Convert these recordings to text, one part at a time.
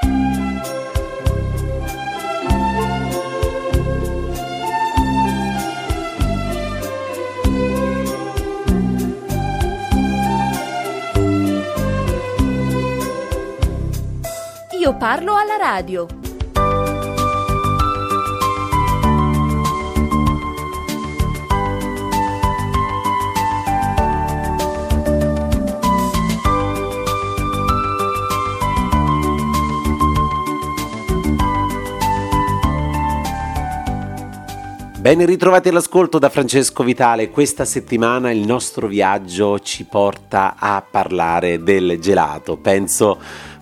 Io parlo alla radio. Ben ritrovati all'ascolto da Francesco Vitale. Questa settimana il nostro viaggio ci porta a parlare del gelato. Penso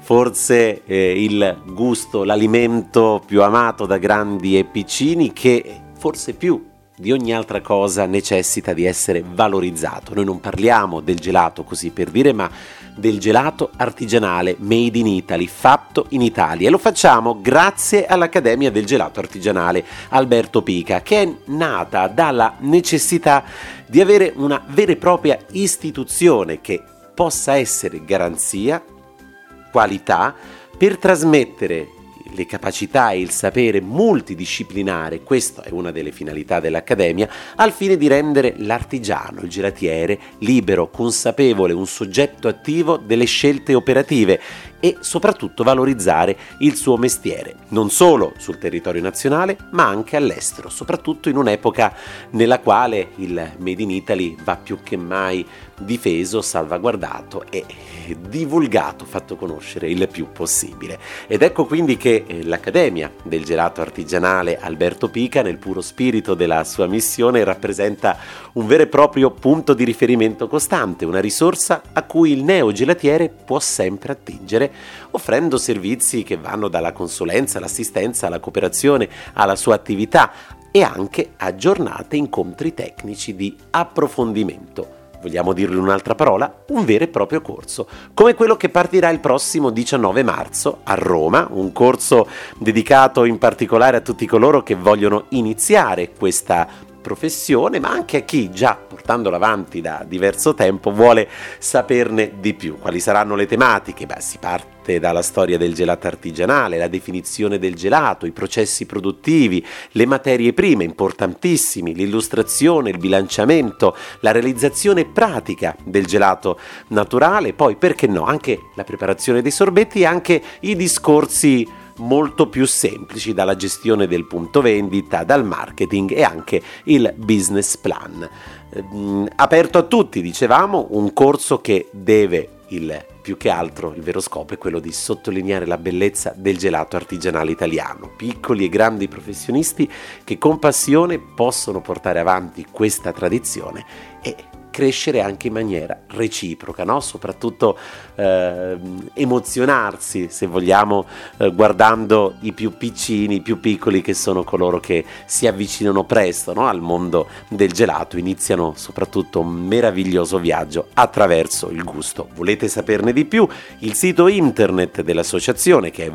forse il gusto, l'alimento più amato da grandi e piccini, che forse più di ogni altra cosa necessita di essere valorizzato. Noi non parliamo del gelato così per dire, ma del gelato artigianale made in Italy, fatto in Italia, e lo facciamo grazie all'Accademia del Gelato Artigianale Alberto Pica, che è nata dalla necessità di avere una vera e propria istituzione che possa essere garanzia, qualità, per trasmettere le capacità e il sapere multidisciplinare. Questa è una delle finalità dell'Accademia, al fine di rendere l'artigiano, il gelatiere, libero, consapevole, un soggetto attivo delle scelte operative e soprattutto valorizzare il suo mestiere, non solo sul territorio nazionale ma anche all'estero, soprattutto in un'epoca nella quale il Made in Italy va più che mai difeso, salvaguardato e divulgato, fatto conoscere il più possibile. Ed ecco quindi che l'Accademia del Gelato Artigianale Alberto Pica, nel puro spirito della sua missione, rappresenta un vero e proprio punto di riferimento costante, una risorsa a cui il neogelatiere può sempre attingere, offrendo servizi che vanno dalla consulenza, all'assistenza, alla cooperazione, alla sua attività e anche a giornate, incontri tecnici di approfondimento. Vogliamo dirlo in un'altra parola? Un vero e proprio corso, come quello che partirà il prossimo 19 marzo a Roma, un corso dedicato in particolare a tutti coloro che vogliono iniziare questa professione, ma anche a chi già portandola avanti da diverso tempo vuole saperne di più. Quali saranno le tematiche? Si parte dalla storia del gelato artigianale, la definizione del gelato, i processi produttivi, le materie prime importantissimi, l'illustrazione, il bilanciamento, la realizzazione pratica del gelato naturale, poi perché no anche la preparazione dei sorbetti e anche i discorsi molto più semplici, dalla gestione del punto vendita, dal marketing e anche il business plan. Aperto a tutti, dicevamo, un corso che deve più che altro il vero scopo è quello di sottolineare la bellezza del gelato artigianale italiano, piccoli e grandi professionisti che con passione possono portare avanti questa tradizione e crescere anche in maniera reciproca, no? Soprattutto emozionarsi, se vogliamo, guardando i più piccini, i più piccoli, che sono coloro che si avvicinano presto, no? Al mondo del gelato, iniziano soprattutto un meraviglioso viaggio attraverso il gusto. Volete saperne di più? Il sito internet dell'associazione, che è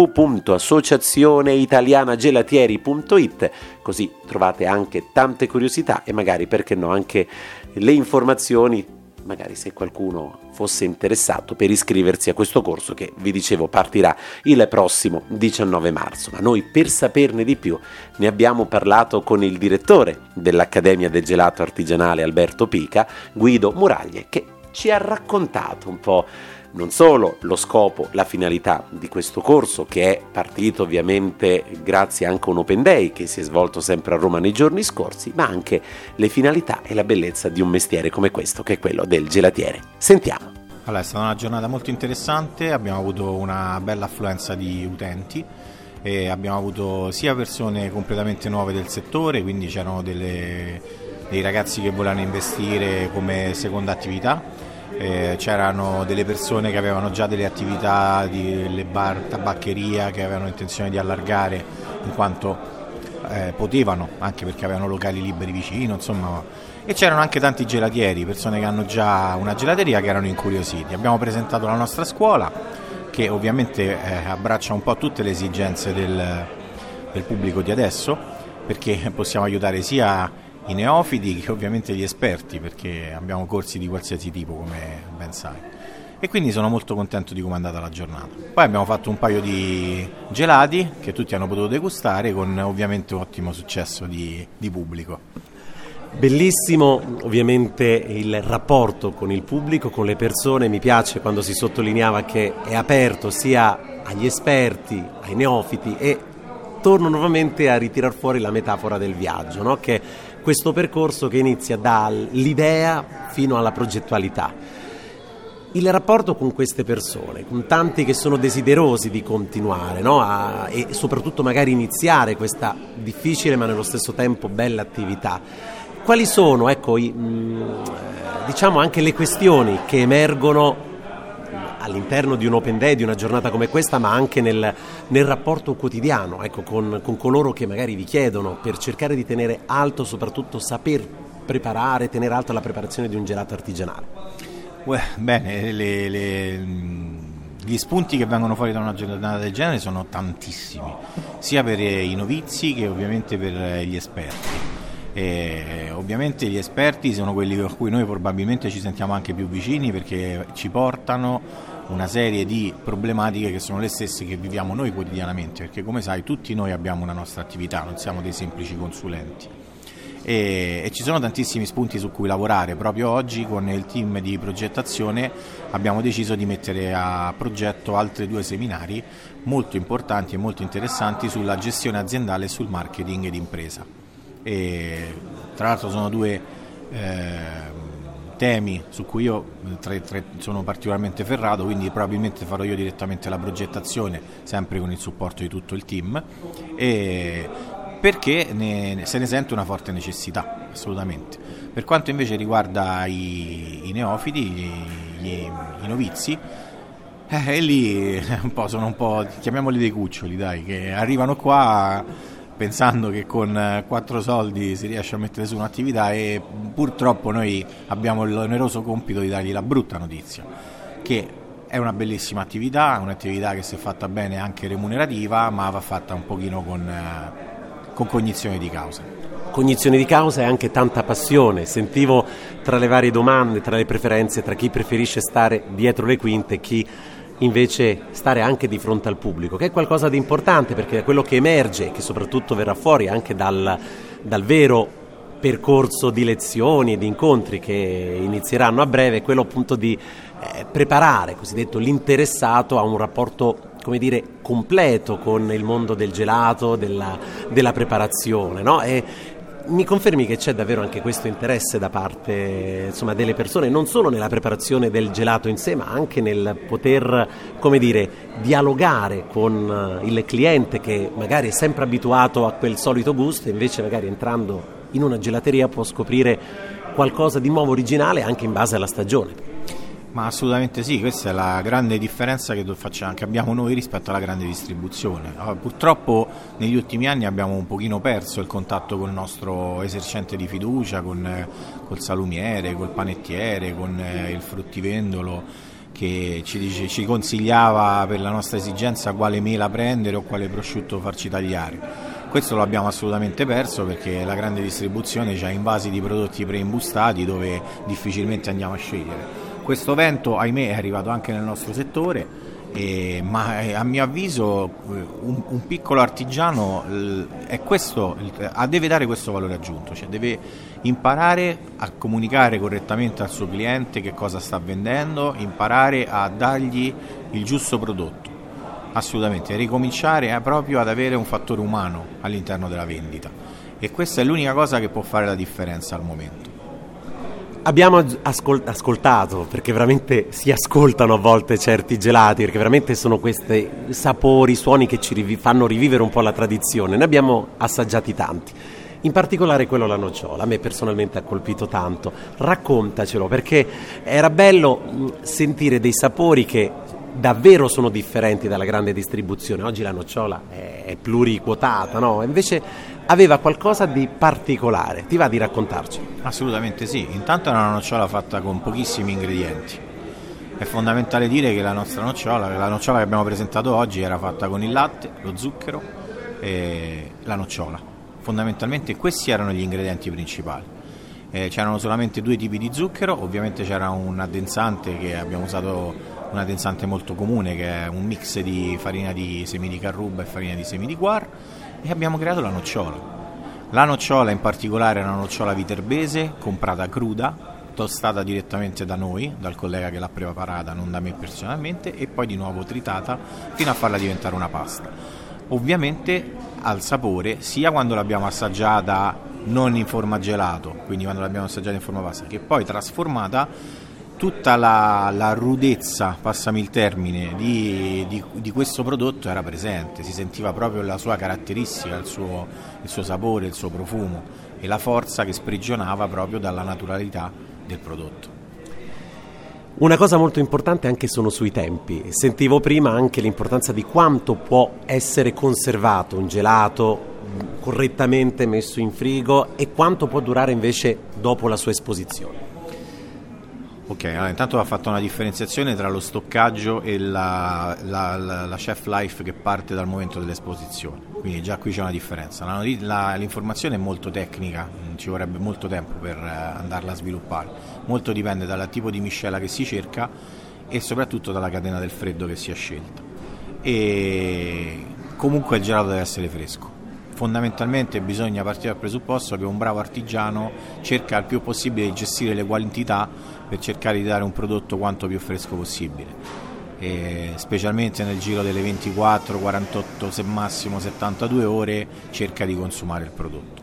www.associazioneitalianagelatieri.it, così trovate anche tante curiosità e magari, perché no, anche le informazioni, magari se qualcuno fosse interessato, per iscriversi a questo corso che, vi dicevo, partirà il prossimo 19 marzo. Ma noi, per saperne di più, ne abbiamo parlato con il direttore dell'Accademia del Gelato Artigianale Alberto Pica, Guido Muraglie, che ci ha raccontato un po' non solo lo scopo, la finalità di questo corso, che è partito ovviamente grazie anche a un Open Day che si è svolto sempre a Roma nei giorni scorsi, ma anche le finalità e la bellezza di un mestiere come questo, che è quello del gelatiere. Sentiamo. Allora, è stata una giornata molto interessante, abbiamo avuto una bella affluenza di utenti e abbiamo avuto sia persone completamente nuove del settore, quindi c'erano dei ragazzi che volevano investire come seconda attività. C'erano delle persone che avevano già delle attività le bar, tabaccheria, che avevano intenzione di allargare in quanto potevano, anche perché avevano locali liberi vicino, insomma. E c'erano anche tanti gelatieri, persone che hanno già una gelateria, che erano incuriositi. Abbiamo presentato la nostra scuola, che ovviamente abbraccia un po' tutte le esigenze del pubblico di adesso, perché possiamo aiutare sia i neofiti che ovviamente gli esperti, perché abbiamo corsi di qualsiasi tipo, come ben sai. e quindi sono molto contento di come è andata la giornata. Poi abbiamo fatto un paio di gelati che tutti hanno potuto degustare, con ovviamente un ottimo successo di pubblico. Bellissimo ovviamente il rapporto con il pubblico, con le persone. Mi piace quando si sottolineava che è aperto sia agli esperti, ai neofiti, e torno nuovamente a ritirar fuori la metafora del viaggio, no? Che è questo percorso che inizia dall'idea fino alla progettualità. Il rapporto con queste persone, con tanti che sono desiderosi di continuare, no? E soprattutto magari iniziare questa difficile ma nello stesso tempo bella attività. Quali sono, ecco, diciamo anche le questioni che emergono all'interno di un open day, di una giornata come questa, ma anche nel rapporto quotidiano, ecco, con coloro che magari vi chiedono, per cercare di tenere alto, soprattutto saper preparare, tenere alta la preparazione di un gelato artigianale? Bene, gli spunti che vengono fuori da una giornata del genere sono tantissimi, sia per i novizi che ovviamente per gli esperti. E ovviamente gli esperti sono quelli con cui noi probabilmente ci sentiamo anche più vicini, perché ci portano una serie di problematiche che sono le stesse che viviamo noi quotidianamente, perché come sai tutti noi abbiamo una nostra attività, non siamo dei semplici consulenti, e ci sono tantissimi spunti su cui lavorare. Proprio oggi con il team di progettazione abbiamo deciso di mettere a progetto altri 2 seminari molto importanti e molto interessanti sulla gestione aziendale e sul marketing d'impresa. E tra l'altro sono 2 temi su cui io sono particolarmente ferrato, quindi probabilmente farò io direttamente la progettazione, sempre con il supporto di tutto il team, perché se ne sente una forte necessità, assolutamente. Per quanto invece riguarda i neofiti, i novizi, e lì sono un po', chiamiamoli dei cuccioli, dai, che arrivano qua pensando che con 4 soldi si riesce a mettere su un'attività, e purtroppo noi abbiamo l'oneroso compito di dargli la brutta notizia, che è una bellissima attività, un'attività che, se fatta bene, è anche remunerativa, ma va fatta un pochino con cognizione di causa. Cognizione di causa e anche tanta passione. Sentivo tra le varie domande, tra le preferenze, tra chi preferisce stare dietro le quinte e chi invece stare anche di fronte al pubblico, che è qualcosa di importante, perché è quello che emerge, che soprattutto verrà fuori anche dal vero percorso di lezioni e di incontri che inizieranno a breve, è quello appunto di preparare, cosiddetto, l'interessato a un rapporto, come dire, completo con il mondo del gelato, della preparazione, no? E mi confermi che c'è davvero anche questo interesse da parte, insomma, delle persone, non solo nella preparazione del gelato in sé, ma anche nel poter, come dire, dialogare con il cliente, che magari è sempre abituato a quel solito gusto, e invece magari entrando in una gelateria può scoprire qualcosa di nuovo, originale, anche in base alla stagione. Ma assolutamente sì, questa è la grande differenza che abbiamo noi rispetto alla grande distribuzione. Purtroppo negli ultimi anni abbiamo un pochino perso il contatto col nostro esercente di fiducia, col salumiere, col panettiere, con il fruttivendolo, che ci consigliava per la nostra esigenza quale mela prendere o quale prosciutto farci tagliare. Questo lo abbiamo assolutamente perso, perché la grande distribuzione ha invasi di prodotti preimbustati dove difficilmente andiamo a scegliere. Questo vento, ahimè, è arrivato anche nel nostro settore, ma a mio avviso un piccolo artigiano deve dare questo valore aggiunto, cioè deve imparare a comunicare correttamente al suo cliente che cosa sta vendendo, imparare a dargli il giusto prodotto, assolutamente, ricominciare proprio ad avere un fattore umano all'interno della vendita, e questa è l'unica cosa che può fare la differenza al momento. Abbiamo ascoltato, perché veramente si ascoltano a volte certi gelati, perché veramente sono questi sapori, suoni che ci fanno rivivere un po' la tradizione. Ne abbiamo assaggiati tanti, in particolare quello alla nocciola. A me personalmente ha colpito tanto. Raccontacelo, perché era bello sentire dei sapori che davvero sono differenti dalla grande distribuzione. Oggi la nocciola è pluriquotata, no? Invece aveva qualcosa di particolare. Ti va di raccontarci? Assolutamente sì. Intanto è una nocciola fatta con pochissimi ingredienti. È fondamentale dire che la nostra nocciola, la nocciola che abbiamo presentato oggi, era fatta con il latte, lo zucchero e la nocciola. Fondamentalmente questi erano gli ingredienti principali. C'erano solamente 2 tipi di zucchero, ovviamente c'era un addensante che abbiamo usato, un addensante molto comune che è un mix di farina di semi di carruba e farina di semi di guar, e abbiamo creato la nocciola. La nocciola in particolare è una nocciola viterbese comprata cruda, tostata direttamente da noi, dal collega che l'ha preparata, non da me personalmente, e poi di nuovo tritata fino a farla diventare una pasta. Ovviamente al sapore, sia quando l'abbiamo assaggiata non in forma gelato, quindi quando l'abbiamo assaggiata in forma pasta, che poi trasformata, tutta la rudezza, passami il termine, di questo prodotto era presente, si sentiva proprio la sua caratteristica, il suo sapore, il suo profumo e la forza che sprigionava proprio dalla naturalità del prodotto. Una cosa molto importante anche sono sui tempi. Sentivo prima anche l'importanza di quanto può essere conservato un gelato correttamente messo in frigo e quanto può durare invece dopo la sua esposizione. Ok, allora intanto va fatta una differenziazione tra lo stoccaggio e la chef life che parte dal momento dell'esposizione, quindi già qui c'è una differenza. L'informazione è molto tecnica, ci vorrebbe molto tempo per andarla a sviluppare, molto dipende dal tipo di miscela che si cerca e soprattutto dalla catena del freddo che si è scelta. E comunque il gelato deve essere fresco. Fondamentalmente bisogna partire dal presupposto che un bravo artigiano cerca il più possibile di gestire le quantità per cercare di dare un prodotto quanto più fresco possibile, e specialmente nel giro delle 24, 48, se massimo 72 ore cerca di consumare il prodotto.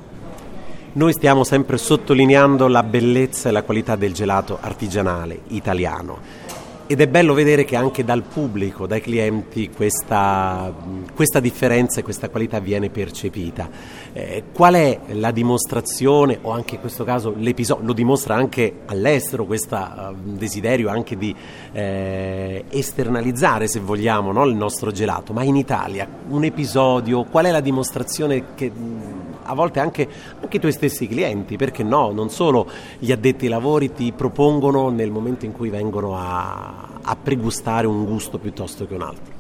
Noi stiamo sempre sottolineando la bellezza e la qualità del gelato artigianale italiano. Ed è bello vedere che anche dal pubblico, dai clienti, questa differenza e questa qualità viene percepita. Qual è la dimostrazione, o anche in questo caso l'episodio, lo dimostra anche all'estero, questo desiderio anche di esternalizzare, se vogliamo, no, il nostro gelato, ma in Italia un episodio, qual è la dimostrazione che a volte anche i tuoi stessi clienti, perché no, non solo gli addetti ai lavori ti propongono nel momento in cui vengono a pregustare un gusto piuttosto che un altro?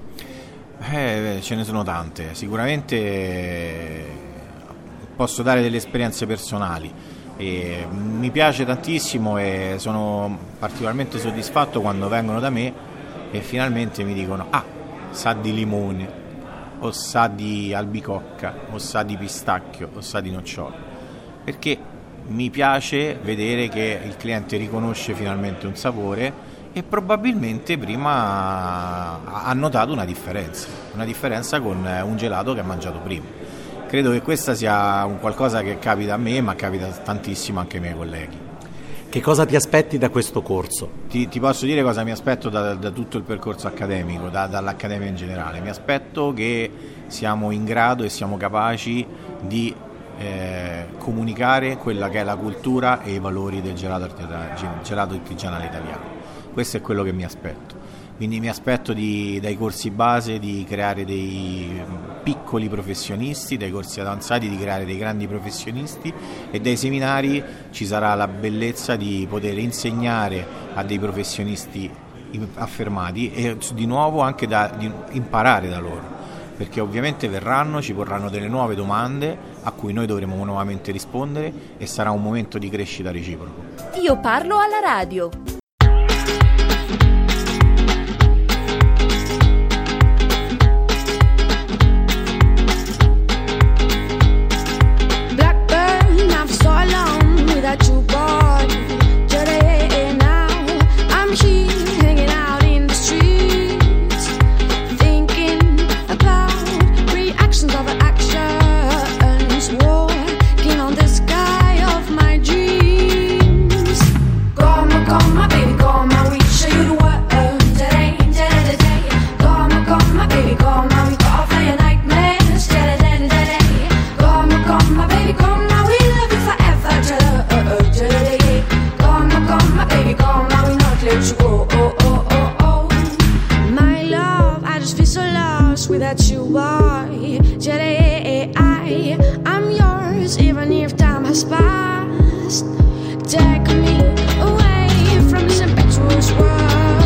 Ce ne sono tante, sicuramente posso dare delle esperienze personali. E mi piace tantissimo e sono particolarmente soddisfatto quando vengono da me e finalmente mi dicono: ah, sa di limone, o sa di albicocca, o sa di pistacchio, o sa di nocciola, perché mi piace vedere che il cliente riconosce finalmente un sapore e probabilmente prima ha notato una differenza con un gelato che ha mangiato prima. Credo che questa sia un qualcosa che capita a me, ma capita tantissimo anche ai miei colleghi. Che cosa ti aspetti da questo corso? Ti posso dire cosa mi aspetto da tutto il percorso accademico, dall'accademia in generale. Mi aspetto che siamo in grado e siamo capaci di comunicare quella che è la cultura e i valori del gelato artigianale italiano. Questo è quello che mi aspetto. Quindi mi aspetto dai corsi base di creare dei piccoli professionisti, dai corsi avanzati di creare dei grandi professionisti, e dai seminari ci sarà la bellezza di poter insegnare a dei professionisti affermati e di nuovo anche di imparare da loro, perché ovviamente ci porranno delle nuove domande a cui noi dovremo nuovamente rispondere e sarà un momento di crescita reciproco. Io parlo alla radio. Without you, boy, I'm yours, even if time has passed. Take me away from this impetuous world.